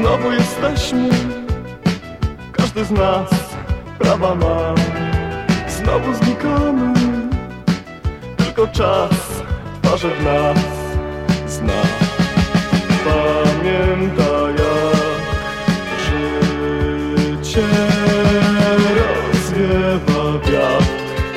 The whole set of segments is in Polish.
Znowu jesteśmy, każdy z nas prawa ma. Znowu znikamy, tylko czas twarze w nas zna. Pamiętaj, jak życie rozwiewa wiatr.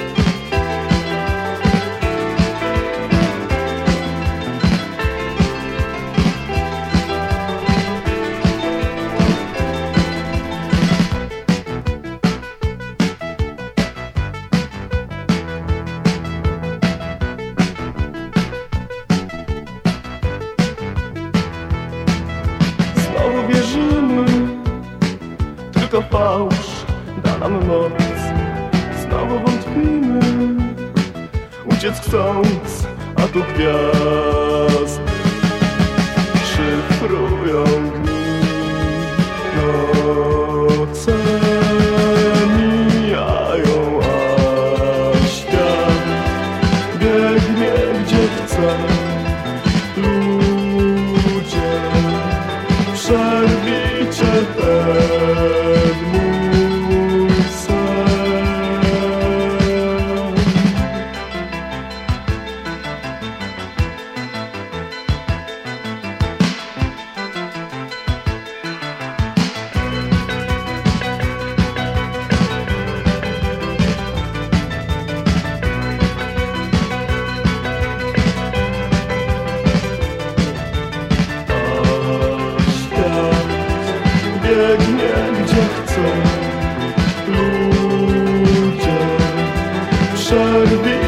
Znowu wierzymy, tylko fałsz da nam moc. Znowu wątpimy, uciec chcąc, a tu gwiazdy szyfrują dni. Noce mijają, a świat biegnie gdzie chce. Ludzie, przerwijcie ten mój sen. Biegnie gdzie chce. Ludzie, przerwij